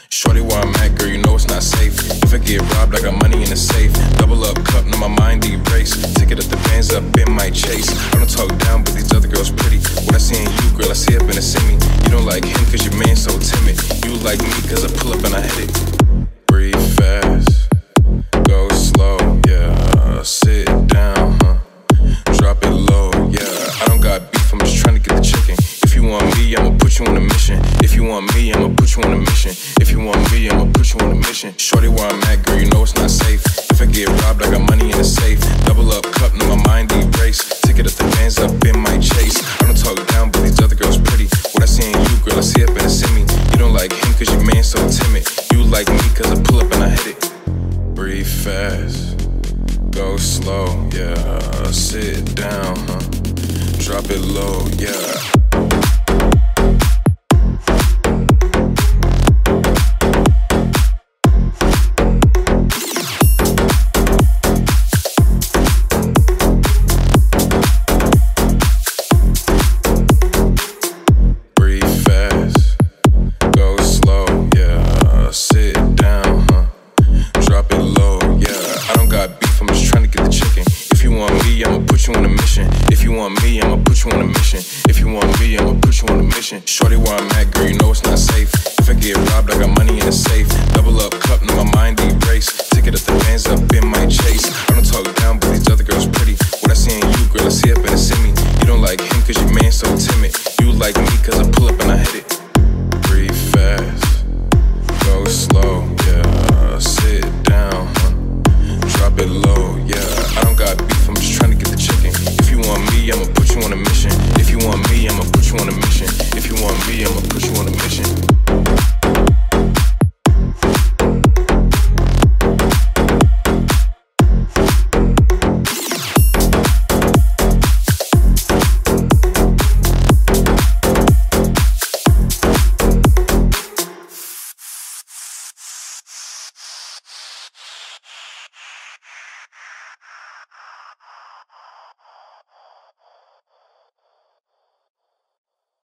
Shorty where I'm at, girl, you know it's not safe. If I get robbed, I got money in the safe. Double up cup, now my mind erase. Ticket up the bands up in my chase. I don't talk down, but these other girls pretty. What I see in you, girl, I see up in the semi. You don't like him cause your man's so timid. You like me cause I pull up and I hit it. Breathe fast, go slow, yeah. Sit down, drop it low, yeah. I don't got beef, I'm just trying to get the chicken. If you want me, I'ma put you on a mission. If you want me, I'ma put you on a mission. If you want me, I'ma put you on a mission. Shorty where I'm at, girl, you know it's not safe. If I get robbed, I got money in the safe. Double up cup, now my mind erase. Ticket up the bands up in my chase. I don't talk down, but these other girls pretty. What I see in you, girl, I see up in the semi. You don't like him cause your man's so timid. You like me cause I pull up and I hit it. Breathe fast, go slow, yeah. Sit down, drop it low, yeah. Shorty where I'm at, girl, you know it's not safe. If I get robbed, I got money in the safe. Double up cup, now my mind erase. Ticket up the bands up in my chase. I don't talk down, but these other girls pretty. What I see in you, girl, I see up in the semi. You don't like him cause your man's so timid. You like me cause I pull up and I hit it.